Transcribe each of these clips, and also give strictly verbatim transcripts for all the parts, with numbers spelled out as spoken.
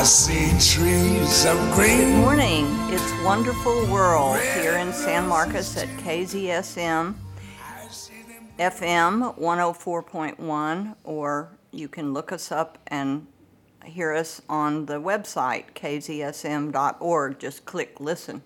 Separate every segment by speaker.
Speaker 1: see trees of green.
Speaker 2: Good morning. It's Wonderful World here in San Marcos at K Z S M, F M one oh four point one, or you can look us up and hear us on the website, k z s m dot org. Just click listen.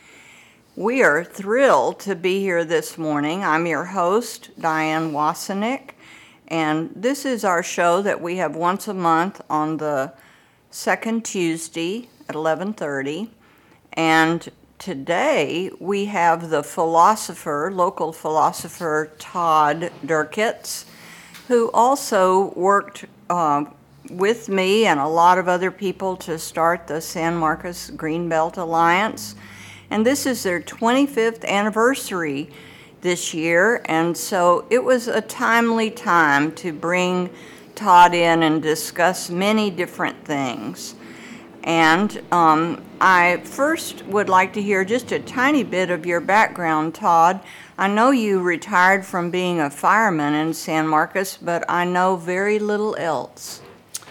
Speaker 2: We are thrilled to be here this morning. I'm your host, Diane Wasenick, and this is our show that we have once a month on the second Tuesday at eleven thirty. And today we have the philosopher, local philosopher Todd Durketz, who also worked uh, with me and a lot of other people to start the San Marcos Greenbelt Alliance. And this is their twenty-fifth anniversary this year, and so it was a timely time to bring Todd in and discuss many different things. And um, I first would like to hear just a tiny bit of your background, Todd. I know you retired from being a fireman in San Marcos, but I know very little else.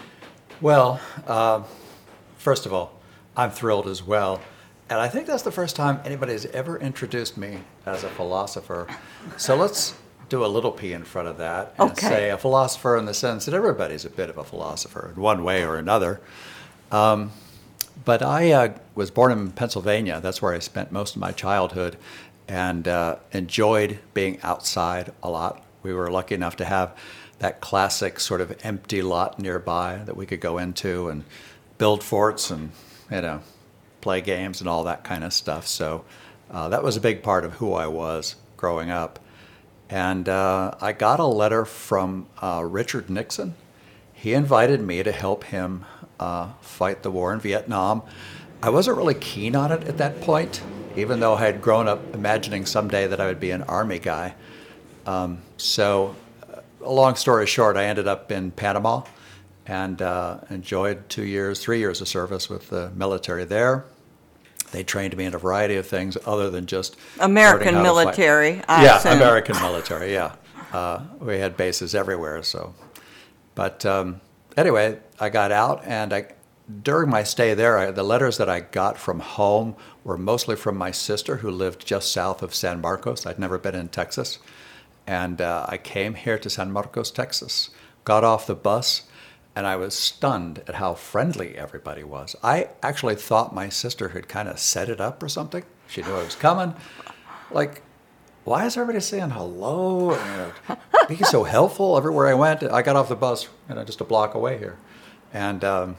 Speaker 3: Well, uh, first of all, I'm thrilled as well. And I think that's the first time anybody has ever introduced me as a philosopher. So let's do a little P in front of that and
Speaker 2: Okay.
Speaker 3: say a philosopher in the sense that everybody's a bit of a philosopher in one way or another. Um, but I uh, was born in Pennsylvania. That's where I spent most of my childhood and uh, enjoyed being outside a lot. We were lucky enough to have that classic sort of empty lot nearby that we could go into and build forts and, you know, play games and all that kind of stuff. So uh, that was a big part of who I was growing up. And uh, I got a letter from uh, Richard Nixon. He invited me to help him uh, fight the war in Vietnam. I wasn't really keen on it at that point, even though I had grown up imagining someday that I would be an Army guy. Um, so uh, a long story short, I ended up in Panama and uh, enjoyed two years, three years of service with the military there. They trained me in a variety of things other than just
Speaker 2: American
Speaker 3: learning how to fight.
Speaker 2: military, I
Speaker 3: Yeah,
Speaker 2: assume.
Speaker 3: American military, yeah. Uh, we had bases everywhere, so. But um, anyway, I got out, and I, during my stay there, I, the letters that I got from home were mostly from my sister, who lived just south of San Marcos. I'd never been in Texas. And uh, I came here to San Marcos, Texas, got off the bus, and I was stunned at how friendly everybody was. I actually thought my sister had kind of set it up or something. She knew I was coming. Like, why is everybody saying hello? And, you know, being so helpful everywhere I went. I got off the bus, you know, just a block away here. And um,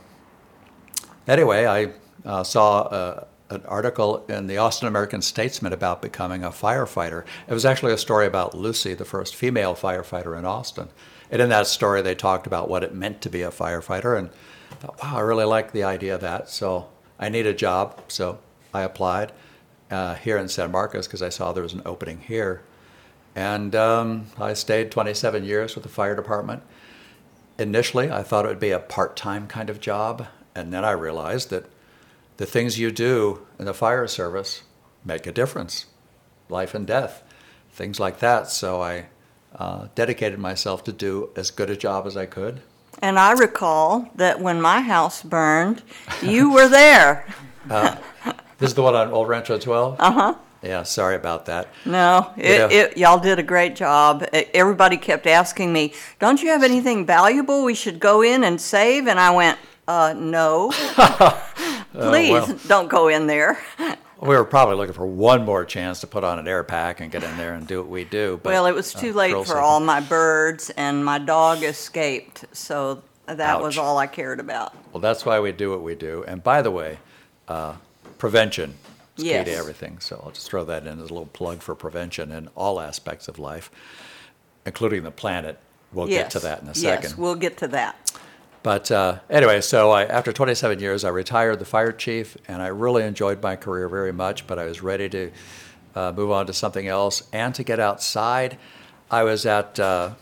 Speaker 3: anyway, I uh, saw uh, an article in the Austin American-Statesman about becoming a firefighter. It was actually a story about Lucy, the first female firefighter in Austin. And in that story, they talked about what it meant to be a firefighter, and I thought, wow, I really like the idea of that. So I need a job, so I applied uh, here in San Marcos because I saw there was an opening here. And um, I stayed twenty-seven years with the fire department. Initially, I thought it would be a part-time kind of job, and then I realized that the things you do in the fire service make a difference, life and death, things like that. So I Uh, dedicated myself to do as good a job as I could.
Speaker 2: And I recall that when my house burned, you were there.
Speaker 3: Uh, this is the one on Old Rancho twelve?
Speaker 2: Uh-huh.
Speaker 3: Yeah, sorry about that.
Speaker 2: No, it,
Speaker 3: You know-
Speaker 2: it, y'all did a great job. E- Everybody kept asking me, don't you have anything valuable we should go in and save? And I went, uh, no. Please,
Speaker 3: well.
Speaker 2: don't go in there.
Speaker 3: We were probably looking for one more chance to put on an air pack and get in there and do what we do. But,
Speaker 2: Well, it was too
Speaker 3: uh,
Speaker 2: late
Speaker 3: thrill
Speaker 2: for
Speaker 3: seeking.
Speaker 2: all my birds, and my dog escaped, so that was
Speaker 3: Ouch.
Speaker 2: all I cared about.
Speaker 3: Well, that's why we do what we do. And by the way, uh, prevention is
Speaker 2: Yes.
Speaker 3: key to everything. So I'll just throw that in as a little plug for prevention in all aspects of life, including the planet. We'll
Speaker 2: yes.
Speaker 3: get to that in a
Speaker 2: Yes,
Speaker 3: second.
Speaker 2: we'll get to that.
Speaker 3: But uh, anyway, so I, after twenty-seven years, I retired the fire chief, and I really enjoyed my career very much, but I was ready to uh, move on to something else and to get outside. I was at uh,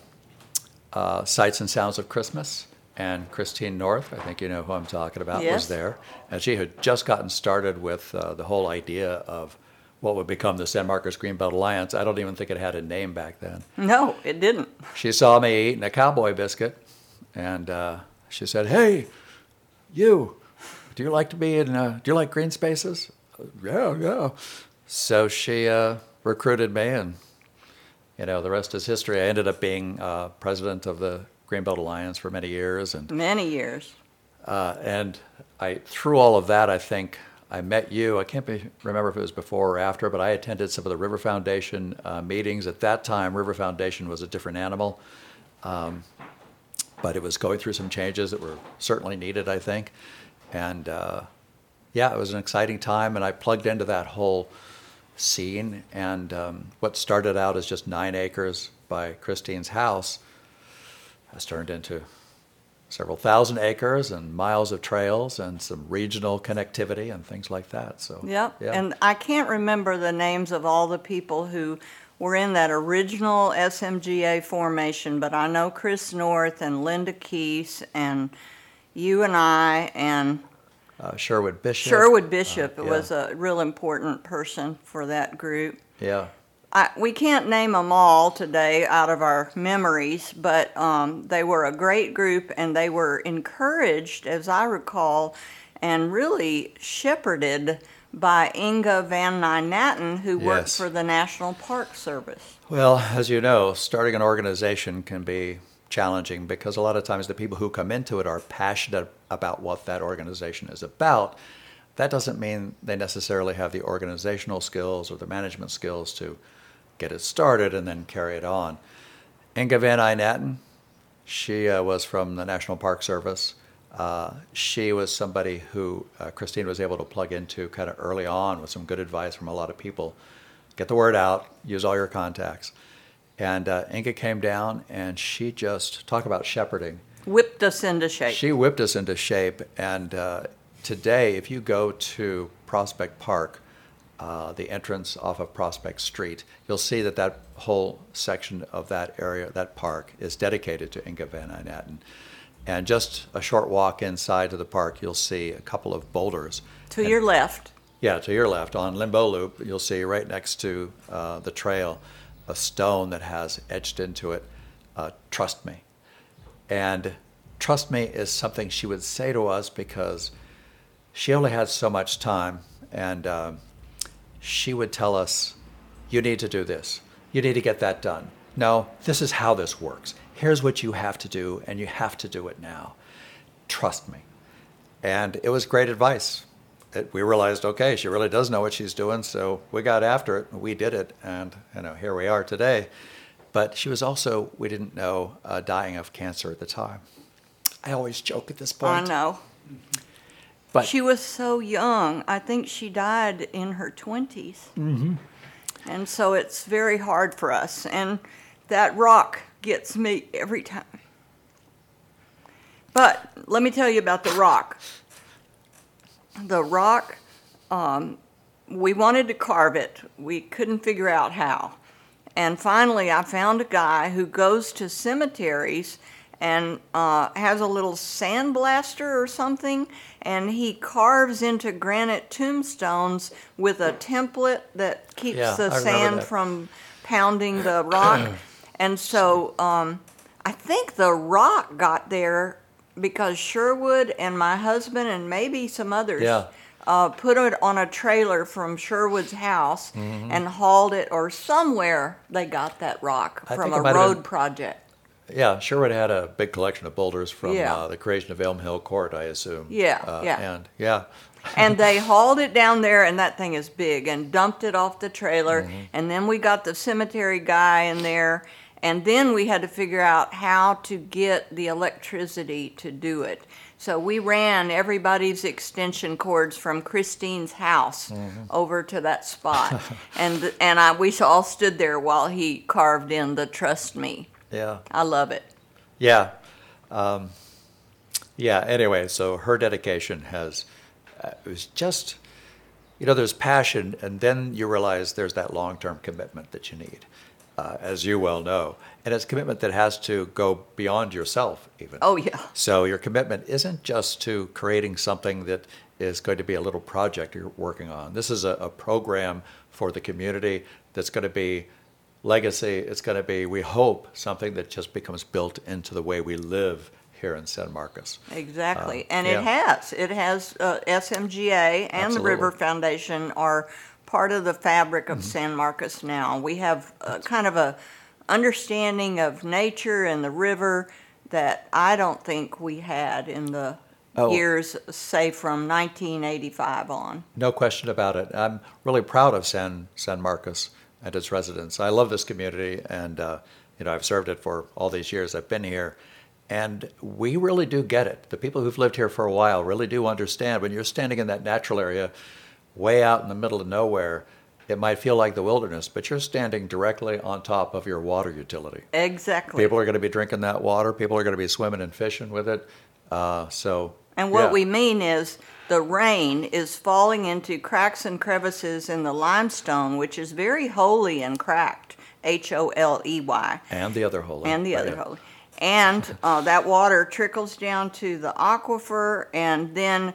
Speaker 3: uh, Sights and Sounds of Christmas, and Christine North, I think you know who I'm talking about,
Speaker 2: Yes.
Speaker 3: was there. And she had just gotten started with uh, the whole idea of what would become the San Marcos Greenbelt Alliance. I don't even think it had a name back then.
Speaker 2: No, it didn't.
Speaker 3: She saw me eating a cowboy biscuit, and uh, she said, "Hey, you, do you like to be in, uh, do you like green spaces? Yeah, yeah. So she uh, recruited me, and, you know, the rest is history. I ended up being uh, president of the Greenbelt Alliance for many years. And
Speaker 2: Many years.
Speaker 3: uh, and I, through all of that, I think I met you. I can't be, remember if it was before or after, but I attended some of the River Foundation uh, meetings. At that time, River Foundation was a different animal, um, but it was going through some changes that were certainly needed, I think. And uh, yeah, it was an exciting time, and I plugged into that whole scene. And um, what started out as just nine acres by Christine's house has turned into several thousand acres and miles of trails and some regional connectivity and things like that. So
Speaker 2: Yep.
Speaker 3: yeah.
Speaker 2: And I can't remember the names of all the people who were in that original S M G A formation, but I know Chris North and Linda Keese and you and I and
Speaker 3: uh, Sherwood Bishop.
Speaker 2: Sherwood Bishop
Speaker 3: uh, yeah.
Speaker 2: was a real important person for that group.
Speaker 3: Yeah.
Speaker 2: I, we can't name them all today out of our memories, but um, they were a great group, and they were encouraged, as I recall, and really shepherded by Inga Van Nijnatten, who worked
Speaker 3: Yes.
Speaker 2: for the National Park Service.
Speaker 3: Well, as you know, starting an organization can be challenging because a lot of times the people who come into it are passionate about what that organization is about. That doesn't mean they necessarily have the organizational skills or the management skills to get it started and then carry it on. Inga Van Nijnatten, she uh, was from the National Park Service. Uh, she was somebody who uh, Christine was able to plug into kind of early on with some good advice from a lot of people. Get the word out, use all your contacts. And uh, Inga came down, and she just, talk about shepherding.
Speaker 2: Whipped us into shape.
Speaker 3: She whipped us into shape. And uh, today, if you go to Prospect Park, uh, the entrance off of Prospect Street, you'll see that that whole section of that area, that park, is dedicated to Inga Van Nijnatten. And just a short walk inside to the park, you'll see a couple of boulders.
Speaker 2: To
Speaker 3: And-
Speaker 2: your left.
Speaker 3: Yeah, to your left on Limbo Loop, you'll see right next to uh, the trail a stone that has etched into it, uh, "Trust me." And trust me is something she would say to us because she only had so much time, and um, she would tell us, you need to do this. You need to get that done. No, this is how this works. Here's what you have to do, and you have to do it now. Trust me. And it was great advice. It, we realized, okay, she really does know what she's doing, so we got after it, we did it, and you know, here we are today. But she was also, we didn't know, uh, dying of cancer at the time. I always joke at this
Speaker 2: I
Speaker 3: point.
Speaker 2: know.
Speaker 3: But
Speaker 2: She was so young. I think she died in her twenties. Mm-hmm. And so it's very hard for us. And that rock gets me every time. But let me tell you about the rock. The rock, um, we wanted to carve it. We couldn't figure out how. And finally, I found a guy who goes to cemeteries and uh, has a little sandblaster or something, and he carves into granite tombstones with a template that keeps
Speaker 3: Yeah,
Speaker 2: the
Speaker 3: I remember
Speaker 2: sand
Speaker 3: that.
Speaker 2: from pounding the rock. And so um, I think the rock got there because Sherwood and my husband and maybe some others
Speaker 3: Yeah.
Speaker 2: uh, put it on a trailer from Sherwood's house
Speaker 3: Mm-hmm.
Speaker 2: and hauled it, or somewhere they got that rock
Speaker 3: I
Speaker 2: from
Speaker 3: think it
Speaker 2: a
Speaker 3: might have
Speaker 2: road
Speaker 3: been-
Speaker 2: project.
Speaker 3: yeah, Sherwood had a big collection of boulders from
Speaker 2: Yeah.
Speaker 3: uh, the creation of Elm Hill Court, I assume.
Speaker 2: Yeah,
Speaker 3: Uh,
Speaker 2: yeah.
Speaker 3: And yeah,
Speaker 2: And they hauled it down there, and that thing is big, and dumped it off the trailer.
Speaker 3: Mm-hmm.
Speaker 2: And then we got the cemetery guy in there, and then we had to figure out how to get the electricity to do it. So we ran everybody's extension cords from Christine's house
Speaker 3: Mm-hmm.
Speaker 2: over to that spot, and and I we all stood there while he carved in the "Trust Me."
Speaker 3: yeah.
Speaker 2: I love it.
Speaker 3: Yeah. Um, yeah, anyway, so her dedication has, uh, it was just, you know, there's passion, and then you realize there's that long-term commitment that you need, uh, as you well know. And it's a commitment that has to go beyond yourself, even.
Speaker 2: Oh yeah.
Speaker 3: So your commitment isn't just to creating something that is going to be a little project you're working on. This is a, a program for the community that's going to be legacy. It's going to be, we hope, something that just becomes built into the way we live here in San Marcos.
Speaker 2: Exactly.
Speaker 3: Uh,
Speaker 2: and
Speaker 3: yeah.
Speaker 2: it has. It has uh, S M G A and
Speaker 3: Absolutely.
Speaker 2: the River Foundation are part of the fabric of
Speaker 3: Mm-hmm.
Speaker 2: San Marcos now. We have a, kind of a understanding of nature and the river that I don't think we had in the
Speaker 3: Oh.
Speaker 2: years, say, from nineteen eighty-five on.
Speaker 3: No question about it. I'm really proud of San San Marcos and its residents. I love this community, and uh, you know, I've served it for all these years I've been here, and we really do get it. The people who've lived here for a while really do understand. When you're standing in that natural area, way out in the middle of nowhere, it might feel like the wilderness, but you're standing directly on top of your water utility.
Speaker 2: Exactly.
Speaker 3: People are going to be drinking that water. People are going to be swimming and fishing with it. Uh, so.
Speaker 2: And what
Speaker 3: yeah.
Speaker 2: we mean is the rain is falling into cracks and crevices in the limestone, which is very holey and cracked, H O L E Y.
Speaker 3: And the other holy.
Speaker 2: And the
Speaker 3: Right,
Speaker 2: other
Speaker 3: yeah.
Speaker 2: holy. And uh, that water trickles down to the aquifer and then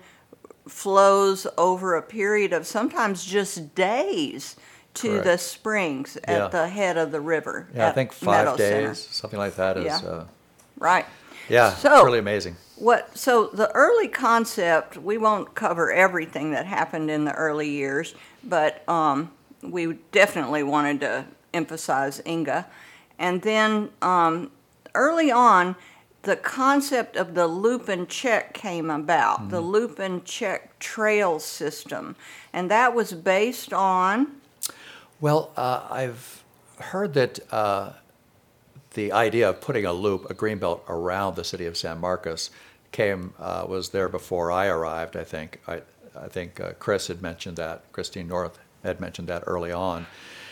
Speaker 2: flows over a period of sometimes just days to
Speaker 3: Correct.
Speaker 2: the springs at
Speaker 3: Yeah.
Speaker 2: the head of the river.
Speaker 3: Yeah, I
Speaker 2: at
Speaker 3: think five
Speaker 2: Meadow
Speaker 3: days,
Speaker 2: Center.
Speaker 3: something like that is,
Speaker 2: Yeah.
Speaker 3: uh,
Speaker 2: Right.
Speaker 3: yeah,
Speaker 2: So-
Speaker 3: it's really amazing.
Speaker 2: What, so the early concept, we won't cover everything that happened in the early years, but um, we definitely wanted to emphasize Inga. And then um, early on, the concept of the loop and check came about,
Speaker 3: Mm-hmm.
Speaker 2: the loop and check trail system. And that was based on,
Speaker 3: Well, uh, I've heard that uh, the idea of putting a loop, a greenbelt around the city of San Marcos came, uh, was there before I arrived, I think. I, I think uh, Chris had mentioned that, Christine North had mentioned that early on.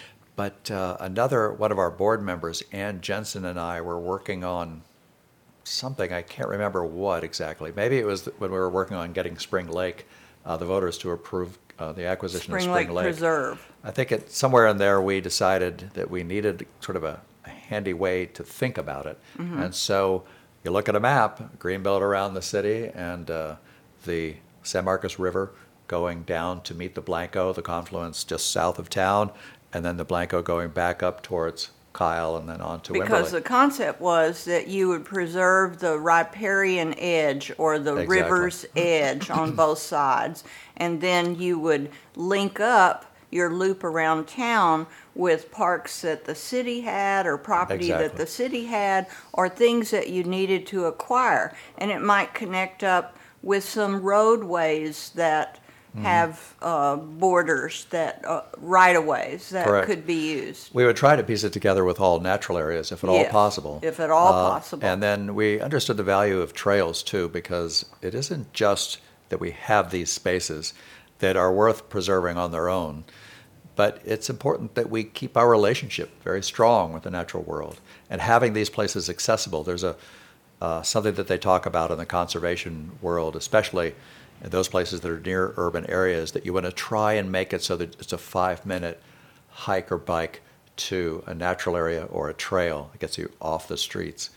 Speaker 3: But uh, another, one of our board members, Ann Jensen, and I were working on something, I can't remember what exactly. Maybe it was when we were working on getting Spring Lake, uh, the voters to approve uh, the acquisition
Speaker 2: Spring
Speaker 3: of Spring
Speaker 2: Lake
Speaker 3: Lake.
Speaker 2: Preserve.
Speaker 3: I think it, somewhere in there we decided that we needed sort of a, a handy way to think about it.
Speaker 2: Mm-hmm.
Speaker 3: And so you look at a map, greenbelt around the city, and uh, the San Marcos River going down to meet the Blanco, the confluence just south of town, and then the Blanco going back up towards Kyle and then on to
Speaker 2: Because
Speaker 3: Wimberley.
Speaker 2: the concept was that you would preserve the riparian edge or the
Speaker 3: Exactly.
Speaker 2: river's edge on both sides, and then you would link up your loop around town with parks that the city had or property that
Speaker 3: Exactly.
Speaker 2: the city had or things that you needed to acquire. And it might connect up with some roadways that have uh, borders, that uh, right-of-ways that
Speaker 3: Correct.
Speaker 2: could be used.
Speaker 3: We would try to piece it together with all natural areas, if at all
Speaker 2: Yes,
Speaker 3: possible.
Speaker 2: if at all
Speaker 3: Uh,
Speaker 2: possible.
Speaker 3: And then we understood the value of trails too, because it isn't just that we have these spaces that are worth preserving on their own, but it's important that we keep our relationship very strong with the natural world and having these places accessible. There's a uh, something that they talk about in the conservation world, especially in those places that are near urban areas, that you want to try and make it so that it's a five-minute hike or bike to a natural area or a trail that gets you off the streets.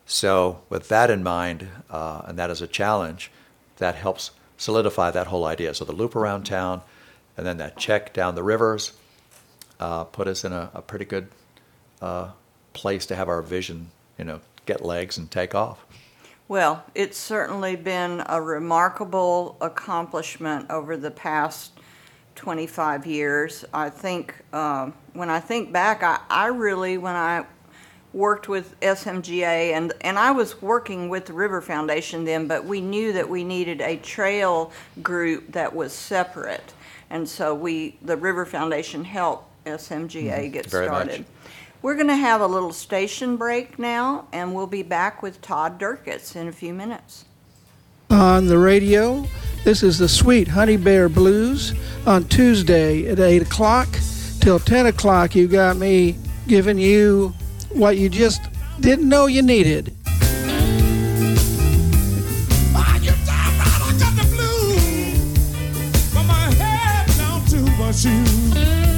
Speaker 3: So with that in mind, uh, and that is a challenge, that helps solidify that whole idea. So the loop around town, and then that check down the rivers, uh, put us in a, a pretty good uh, place to have our vision, you know, get legs and take off.
Speaker 2: Well, it's certainly been a remarkable accomplishment over the past twenty-five years. I think, um, when I think back, I, I really, when I worked with S M G A, and, and I was working with the River Foundation then, but we knew that we needed a trail group that was separate. And so we, the River Foundation helped S M G A get
Speaker 3: Very much.
Speaker 2: started. We're going to have a little station break now, and we'll be back with Todd Durkitz in a few minutes.
Speaker 4: On the radio, this is the Sweet Honey Bear Blues on Tuesday at eight o'clock. Till ten o'clock, you got me giving you what you just didn't know you needed.
Speaker 1: I get down right, I got the blues from my head down to my shoes.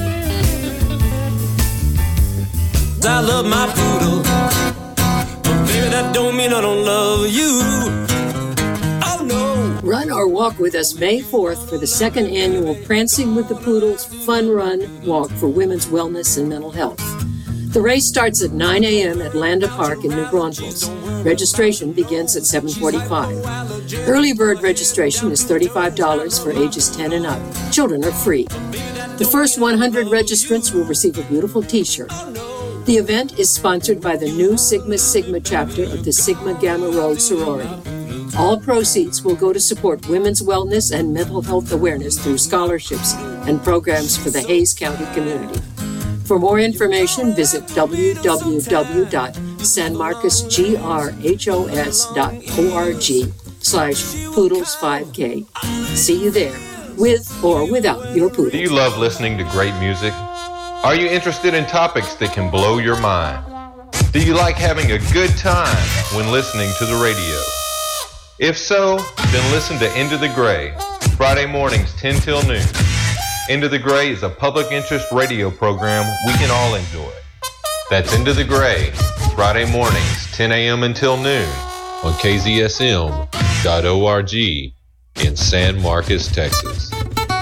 Speaker 5: I love my poodle, but baby, that don't mean I don't love you. Oh no!
Speaker 6: Run or walk with us May fourth for the second annual Prancing with the Poodles Fun Run Walk for Women's Wellness and Mental Health. The race starts at nine a.m. at Landa Park in New Braunfels. Registration begins at seven forty-five. Early bird registration is thirty-five dollars for ages ten and up. Children are free. The first one hundred registrants will receive a beautiful t-shirt. The event is sponsored by the New Sigma Sigma chapter of the Sigma Gamma Rho sorority. All proceeds will go to support women's wellness and mental health awareness through scholarships and programs for the Hays County community. For more information, visit w w w dot san marcos grhos dot org slash poodles five k. See you there, with or without your poodle.
Speaker 7: Do you love listening to great music? Are you interested in topics that can blow your mind? Do you like having a good time when listening to the radio? If so, then listen to Into the Gray, Friday mornings ten till noon. Into the Gray is a public interest radio program we can all enjoy. That's Into the Gray, Friday mornings ten a.m. until noon on k z s m dot org in San Marcos, Texas.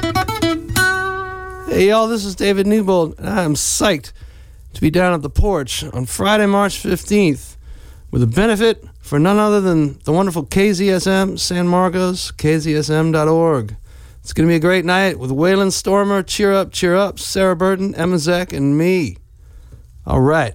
Speaker 8: Hey y'all, this is David Newbold, and I'm psyched to be down at the porch on Friday, March fifteenth with a benefit for none other than the wonderful K Z S M San Marcos, k z s m dot org. It's going to be a great night with Waylon Stormer, Cheer Up, Cheer Up, Sarah Burton, Emma Zek, and me. All right.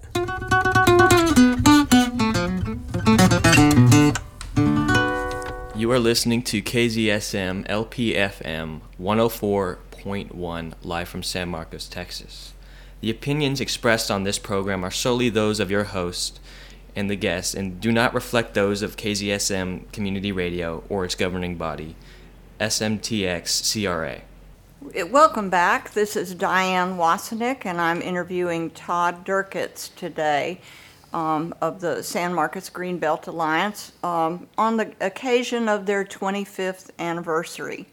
Speaker 9: You are listening to K Z S M L P F M one oh four point one live from San Marcos, Texas. The opinions expressed on this program are solely those of your host and the guests and do not reflect those of K Z S M Community Radio or its governing body, S M T X C R A.
Speaker 2: Welcome back. This is Diane Wasenick, and I'm interviewing Todd Durkitz today um, of the San Marcos Greenbelt Alliance um, on the occasion of their twenty-fifth anniversary.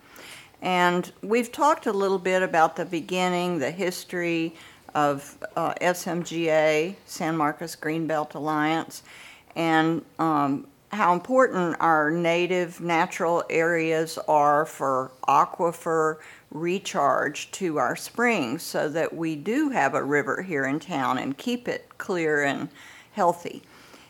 Speaker 2: And we've talked a little bit about the beginning, the history of uh, S M G A, San Marcos Greenbelt Alliance, and um, how important our native natural areas are for aquifer recharge to our springs so that we do have a river here in town and keep it clear and healthy.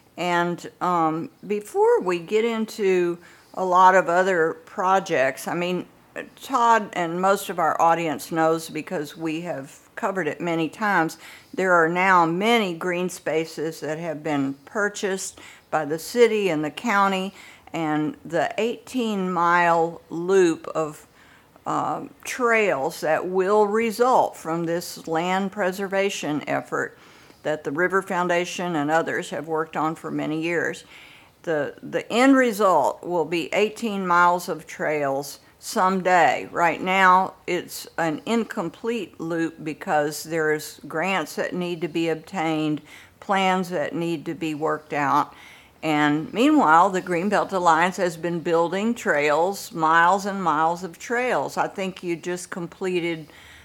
Speaker 2: And um, before we get into a lot of other projects, I mean, Todd and most of our audience knows because we have covered it many times, there are now many green spaces that have been purchased by the city and the county, and the eighteen mile loop of uh, trails that will result from this land preservation effort that the River Foundation and others have worked on for many years. The, the end result will be eighteen miles of trails someday. Right now, it's an incomplete loop because there's grants that need to be obtained, plans that need to be worked out. And meanwhile, the Greenbelt Alliance has been building trails, miles and miles of trails. I think you just completed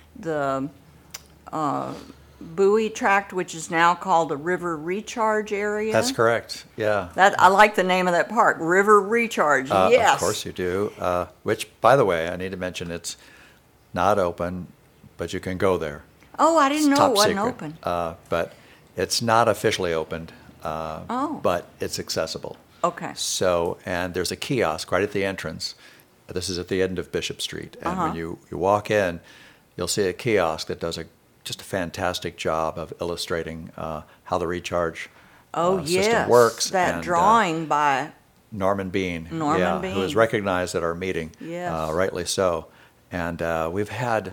Speaker 2: the uh, Bowie Tract, which is now called the River Recharge Area.
Speaker 3: That's correct, yeah.
Speaker 2: That I like the name of that park, River Recharge,
Speaker 3: Uh,
Speaker 2: yes.
Speaker 3: Of course you do, uh, which, by the way, I need to mention it's not open, but you can go there.
Speaker 2: Oh, I didn't
Speaker 3: It's
Speaker 2: know it
Speaker 3: top
Speaker 2: wasn't
Speaker 3: secret.
Speaker 2: open.
Speaker 3: Uh, but it's not officially opened, uh,
Speaker 2: Oh.
Speaker 3: but it's accessible.
Speaker 2: Okay.
Speaker 3: So, and there's a kiosk right at the entrance. This is at the end of Bishop Street. And
Speaker 2: Uh-huh.
Speaker 3: when you, you walk in, you'll see a kiosk that does a just a fantastic job of illustrating uh, how the recharge
Speaker 2: Oh,
Speaker 3: uh,
Speaker 2: yes.
Speaker 3: system works.
Speaker 2: That
Speaker 3: and, uh,
Speaker 2: drawing by
Speaker 3: Norman Bean,
Speaker 2: Norman
Speaker 3: yeah,
Speaker 2: Bean.
Speaker 3: who was recognized at our meeting,
Speaker 2: Yes.
Speaker 3: uh, rightly so. And uh, we've had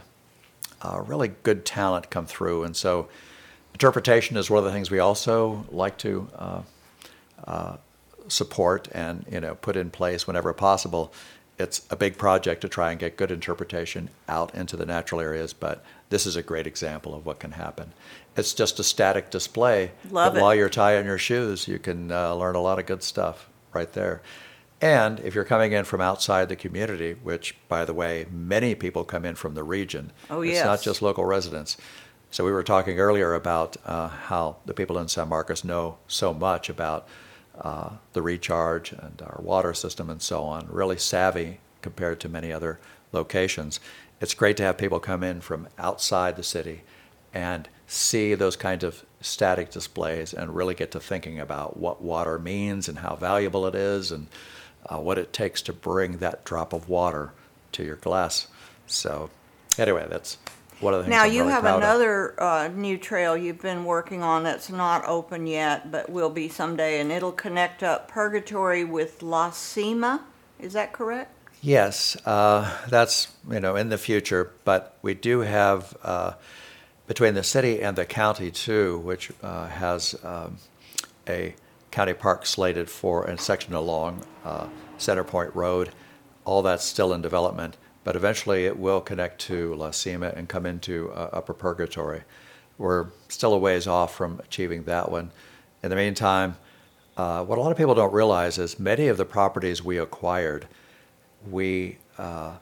Speaker 3: uh, really good talent come through. And so interpretation is one of the things we also like to uh, uh, support and, you know, put in place whenever possible. It's a big project to try and get good interpretation out into the natural areas, but this is a great example of what can happen. It's just a static display.
Speaker 2: Love
Speaker 3: but
Speaker 2: it.
Speaker 3: While you're tying your shoes, you can uh, learn a lot of good stuff right there. And if you're coming in from outside the community, which, by the way, many people come in from the region.
Speaker 2: Oh,
Speaker 3: It's
Speaker 2: yes.
Speaker 3: not just local residents. So we were talking earlier about uh, how the people in San Marcos know so much about uh, the recharge and our water system and so on, really savvy compared to many other locations. It's great to have people come in from outside the city and see those kinds of static displays and really get to thinking about what water means and how valuable it is and uh, what it takes to bring that drop of water to your glass. So anyway, that's one of the things
Speaker 2: Now
Speaker 3: I'm
Speaker 2: you
Speaker 3: really
Speaker 2: have
Speaker 3: proud of.
Speaker 2: another uh, new trail you've been working on that's not open yet, but will be someday, and it'll connect up Purgatory with La Cima. Is that correct?
Speaker 3: Yes, uh, that's, you know, in the future, but we do have, uh, between the city and the county too, which uh, has um, a county park slated for a section along uh, Center Point Road, all that's still in development, but eventually it will connect to La Cima and come into uh, Upper Purgatory. We're still a ways off from achieving that one. In the meantime, uh, what a lot of people don't realize is many of the properties we acquired, we uh,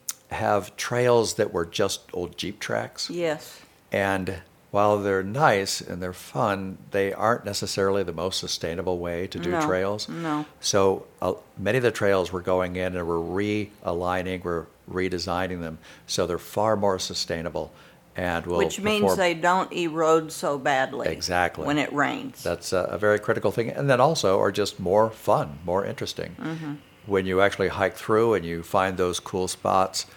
Speaker 3: have trails that were just old Jeep tracks.
Speaker 2: Yes.
Speaker 3: And while they're nice and they're fun, they aren't necessarily the most sustainable way to do
Speaker 2: No,
Speaker 3: trails.
Speaker 2: no.
Speaker 3: So uh, many of the trails we're going in and we're realigning, we're redesigning them so they're far more sustainable and will
Speaker 2: Which means
Speaker 3: perform-
Speaker 2: they don't erode so badly.
Speaker 3: Exactly.
Speaker 2: When it rains.
Speaker 3: That's a, a very critical thing. And then also are just more fun, more interesting.
Speaker 2: Mm-hmm.
Speaker 3: When you actually hike through and you find those cool spots,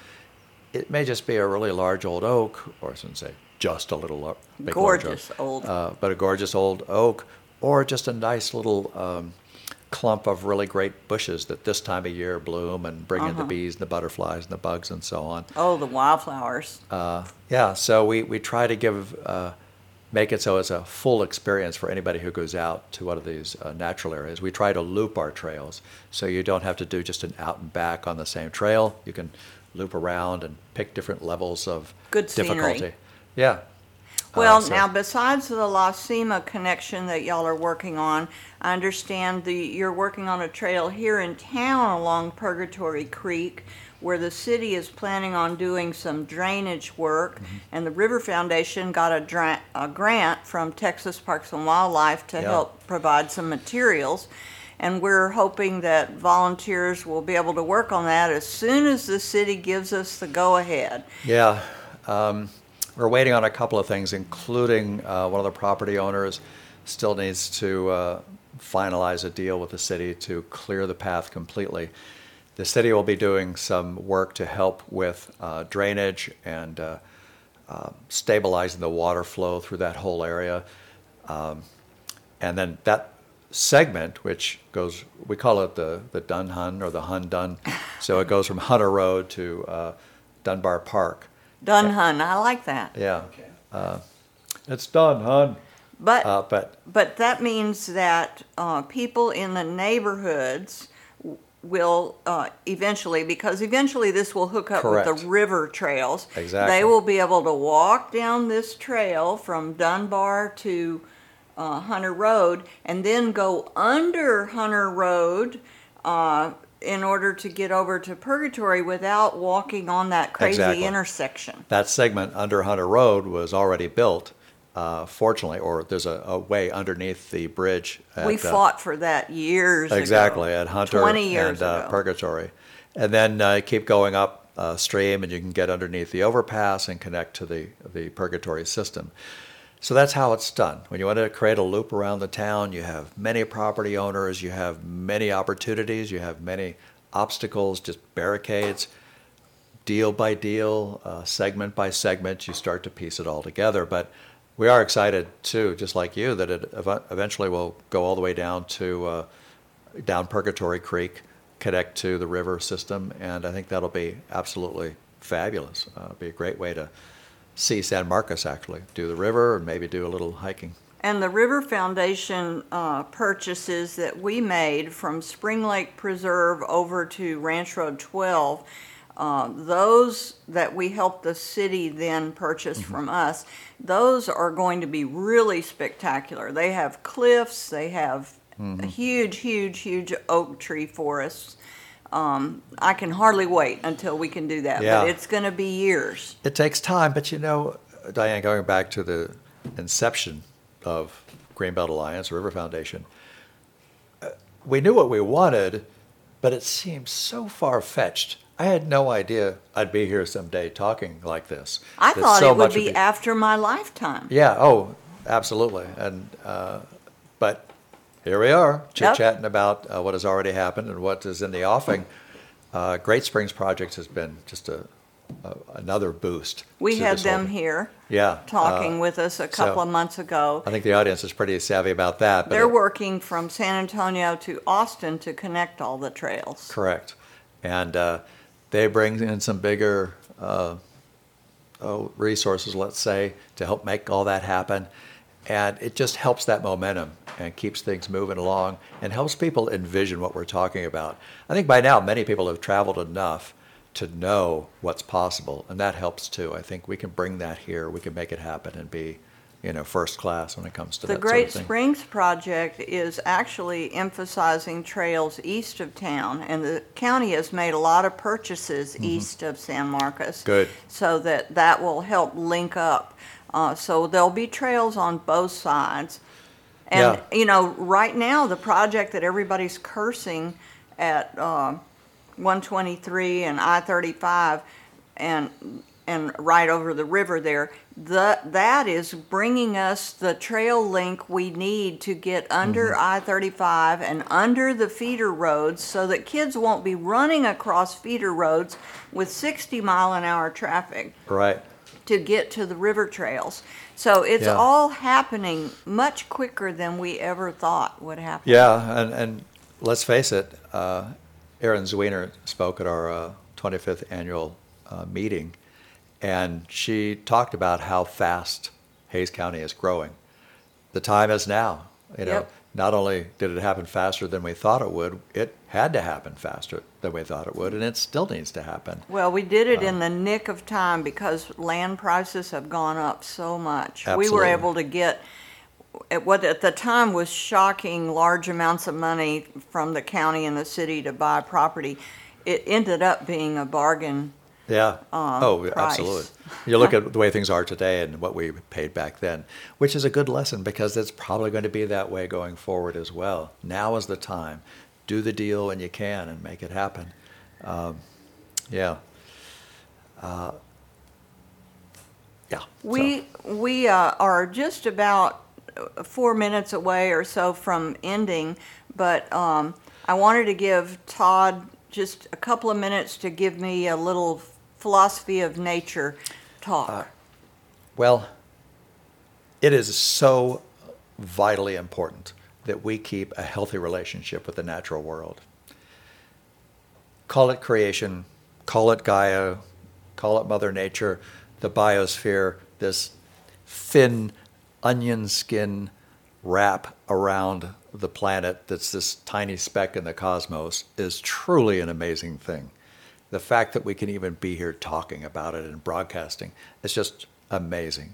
Speaker 3: it may just be a really large old oak, or I shouldn't say just a little lo- big large
Speaker 2: Gorgeous
Speaker 3: oak,
Speaker 2: old.
Speaker 3: uh, but a gorgeous old oak, or just a nice little um, clump of really great bushes that this time of year bloom and bring in the
Speaker 2: Uh-huh.
Speaker 3: bees and the butterflies and the bugs and so on.
Speaker 2: Oh, the wildflowers.
Speaker 3: Uh, yeah, so we, we try to give, uh, make it so it's a full experience for anybody who goes out to one of these uh, natural areas. We try to loop our trails, so you don't have to do just an out and back on the same trail. You can loop around and pick different levels of
Speaker 2: Good scenery.
Speaker 3: difficulty. Yeah.
Speaker 2: Well,
Speaker 3: Uh, so-
Speaker 2: now besides the La Cima connection that y'all are working on, I understand the you're working on a trail here in town along Purgatory Creek, where the city is planning on doing some drainage work,
Speaker 3: Mm-hmm.
Speaker 2: and the River Foundation got a, dra- a grant from Texas Parks and Wildlife to
Speaker 3: Yeah.
Speaker 2: help provide some materials. And we're hoping that volunteers will be able to work on that as soon as the city gives us the go-ahead.
Speaker 3: Yeah. Um, we're waiting on a couple of things, including uh, one of the property owners still needs to uh, finalize a deal with the city to clear the path completely. The city will be doing some work to help with uh, drainage and uh, uh, stabilizing the water flow through that whole area. Um, and then that segment, which goes, we call it the, the Dun Hun or the Hun Dun. So it goes from Hunter Road to uh, Dunbar Park.
Speaker 2: Dun Hun, I like that.
Speaker 3: Yeah. Uh, it's done, hun.
Speaker 2: But
Speaker 3: Uh, but
Speaker 2: But that means that uh, people in the neighborhoods w- will uh, eventually, because eventually this will hook up with
Speaker 3: Correct.
Speaker 2: the river trails.
Speaker 3: Exactly.
Speaker 2: They will be able to walk down this trail from Dunbar to uh, Hunter Road and then go under Hunter Road uh, in order to get over to Purgatory without walking on that crazy
Speaker 3: Exactly.
Speaker 2: intersection.
Speaker 3: that segment under Hunter Road was already built, uh, fortunately, or there's a, a way underneath the bridge. At,
Speaker 2: We
Speaker 3: uh,
Speaker 2: fought for that years ago.
Speaker 3: Exactly, at Hunter
Speaker 2: twenty years
Speaker 3: and uh,
Speaker 2: ago.
Speaker 3: Purgatory. And then uh, keep going up uh, stream and you can get underneath the overpass and connect to the, the Purgatory system. So that's how it's done. When you want to create a loop around the town, you have many property owners, you have many opportunities, you have many obstacles, just barricades. Deal by deal, uh, segment by segment, you start to piece it all together. But we are excited too, just like you, that it ev- eventually will go all the way down to uh, down Purgatory Creek, connect to the river system, and I think that'll be absolutely fabulous. Uh, it'll be a great way to see San Marcos actually do the river and maybe do a little hiking.
Speaker 2: And the River Foundation uh, purchases that we made from Spring Lake Preserve over to Ranch Road twelve, uh, those that we helped the city then purchase
Speaker 3: Mm-hmm.
Speaker 2: from us, those are going to be really spectacular. They have cliffs, they have
Speaker 3: Mm-hmm.
Speaker 2: huge, huge, huge oak tree forests. Um, I can hardly wait until we can do that,
Speaker 3: Yeah.
Speaker 2: but it's going to be years.
Speaker 3: It takes time, but you know, Diane, going back to the inception of Greenbelt Alliance, River Foundation, uh, we knew what we wanted, but it seemed so far-fetched I had no idea I'd be here someday talking like this.
Speaker 2: I
Speaker 3: That
Speaker 2: thought
Speaker 3: so
Speaker 2: it would
Speaker 3: much
Speaker 2: be after my lifetime.
Speaker 3: Yeah. Oh, absolutely. And uh, but here we are, chit chatting about uh, what has already happened and what is in the offing. Uh, Great Springs Project has been just a, a another boost.
Speaker 2: We
Speaker 3: to
Speaker 2: had
Speaker 3: this whole
Speaker 2: them
Speaker 3: thing.
Speaker 2: here
Speaker 3: Yeah,
Speaker 2: talking
Speaker 3: uh,
Speaker 2: with us a couple
Speaker 3: so
Speaker 2: of months ago.
Speaker 3: I think the audience is pretty savvy about that. But
Speaker 2: They're
Speaker 3: it-
Speaker 2: working from San Antonio to Austin to connect all the trails.
Speaker 3: Correct. And uh, they bring in some bigger uh, oh, resources, let's say, to help make all that happen. And it just helps that momentum and keeps things moving along and helps people envision what we're talking about. I think by now many people have traveled enough to know what's possible, and that helps too. I think we can bring that here. We can make it happen and be, you know, first class when it comes to
Speaker 2: The
Speaker 3: that
Speaker 2: Great
Speaker 3: sort of thing.
Speaker 2: Springs Project is actually emphasizing trails east of town, and the county has made a lot of purchases east of San Marcos.
Speaker 3: Good.
Speaker 2: So that that will help link up. Uh, so there'll be trails on both sides. And,
Speaker 3: Yeah.
Speaker 2: you know, right now, the project that everybody's cursing at uh, one twenty-three and I thirty-five and and right over the river there, the, that is bringing us the trail link we need to get under I thirty-five and under the feeder roads so that kids won't be running across feeder roads with sixty mile an hour traffic
Speaker 3: Right.
Speaker 2: to get to the river trails. So it's
Speaker 3: Yeah.
Speaker 2: all happening much quicker than we ever thought would happen.
Speaker 3: Yeah, and, and let's face it, uh, Erin Zwiener spoke at our uh, twenty-fifth annual uh, meeting, and she talked about how fast Hays County is growing. The time is now. You know,
Speaker 2: Yep.
Speaker 3: not only did it happen faster than we thought it would, it had to happen faster than we thought it would, and it still needs to happen.
Speaker 2: Well, we did it
Speaker 3: Uh.
Speaker 2: in the nick of time because land prices have gone up so much. We
Speaker 3: Absolutely.
Speaker 2: were able to get at what at the time was shocking large amounts of money from the county and the city to buy property. It ended up being a bargain.
Speaker 3: Yeah.
Speaker 2: uh,
Speaker 3: oh,
Speaker 2: price.
Speaker 3: absolutely. You look at the way things are today and what we paid back then, which is a good lesson because it's probably going to be that way going forward as well. Now is the time. Do the deal when you can and make it happen. Um, yeah. Uh, yeah.
Speaker 2: We we uh, are just about uh, four minutes away or so from ending, but um, I wanted to give Todd just a couple of minutes to give me a little philosophy of nature talk.
Speaker 3: Uh, Well, it is so vitally important that we keep a healthy relationship with the natural world. Call it creation, call it Gaia, call it Mother Nature, the biosphere, this thin onion skin wrap around the planet that's this tiny speck in the cosmos is truly an amazing thing. The fact that we can even be here talking about it and broadcasting is just amazing.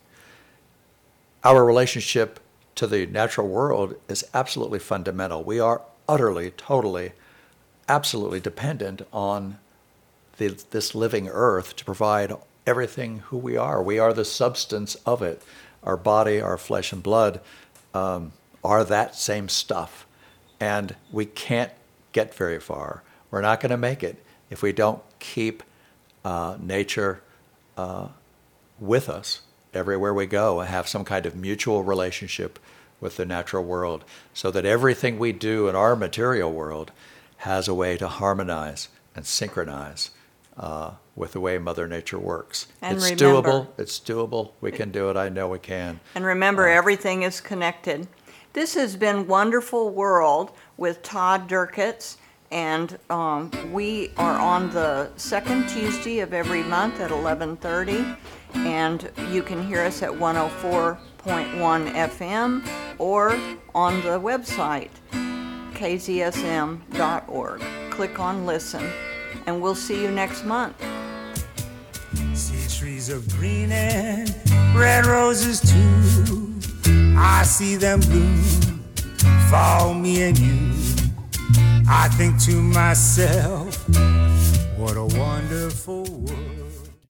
Speaker 3: Our relationship to the natural world is absolutely fundamental. We are utterly, totally, absolutely dependent on the, this living earth to provide everything who we are. We are the substance of it. Our body, our flesh and blood um, are that same stuff. And we can't get very far. We're not going to make it if we don't keep uh, nature uh, with us everywhere we go and have some kind of mutual relationship with the natural world so that everything we do in our material world has a way to harmonize and synchronize uh, with the way Mother Nature works.
Speaker 2: And
Speaker 3: it's
Speaker 2: remember-
Speaker 3: doable. It's doable. We can do it. I know we can.
Speaker 2: And remember, everything is connected. This has been Wonderful World with Todd Durkitz, and um, we are on the second Tuesday of every month at eleven thirty, and you can hear us at one oh four point one F M or on the website, K Z S M dot org. Click on Listen, and we'll see you next month.
Speaker 1: See trees of green and red roses too. I see them bloom for me and you. I think to myself, what a wonderful world.